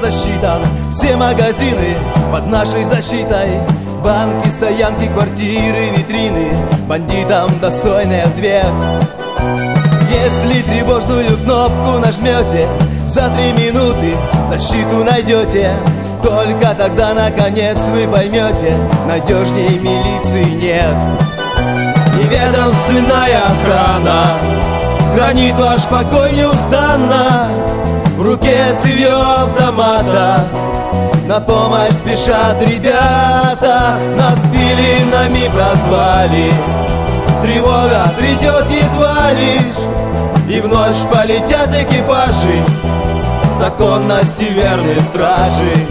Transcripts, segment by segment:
засчитан. Все магазины под нашей защитой, банки, стоянки, квартиры, витрины. Бандитам достойный ответ. Если тревожную кнопку нажмете, за 3 минуты защиту найдете. Только тогда, наконец, вы поймете, надежнее милиции нет. Неведомственная охрана хранит ваш покой неустанно. В руке цевьё автомата, на помощь спешат ребята. Нас филинами прозвали, тревога придет едва лишь, и в ночь полетят экипажи законности верные стражи.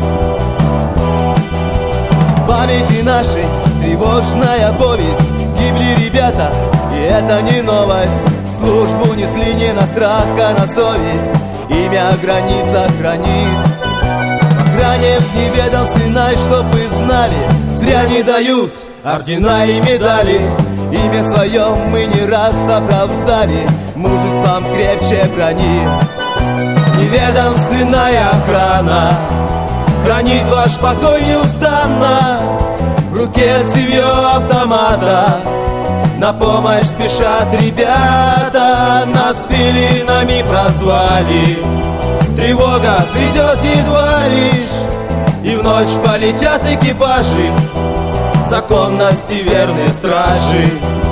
В памяти нашей тревожная повесть. Гибли ребята, и это не новость. Службу несли не на страх, а на совесть. Имя граница хранит. Охране неведомственной, чтоб вы знали, зря не дают ордена и медали. Имя свое мы не раз оправдали, мужеством крепче брони. Неведомственная охрана хранит ваш покой неустанно. В руке цевьё автомата, на помощь спешат ребята. Нас филинами прозвали, тревога придет едва лишь, и в ночь полетят экипажи законности верные стражи.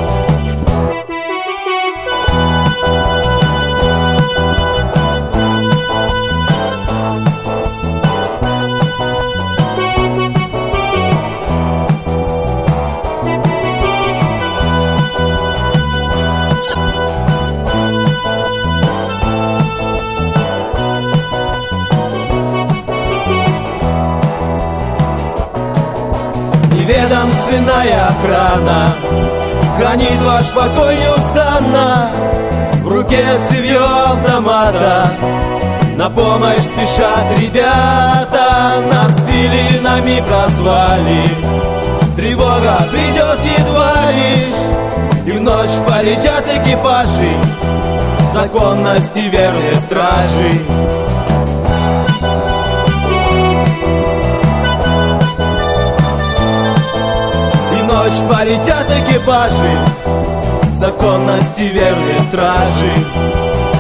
Неведомственная охрана хранит ваш покой неустанно. В руке цевьё автомата, на помощь спешат ребята. Нас филинами прозвали, тревога придет едва лишь, и в ночь полетят экипажи законности верные стражи. Ночь полетят экипажи законности верные стражи.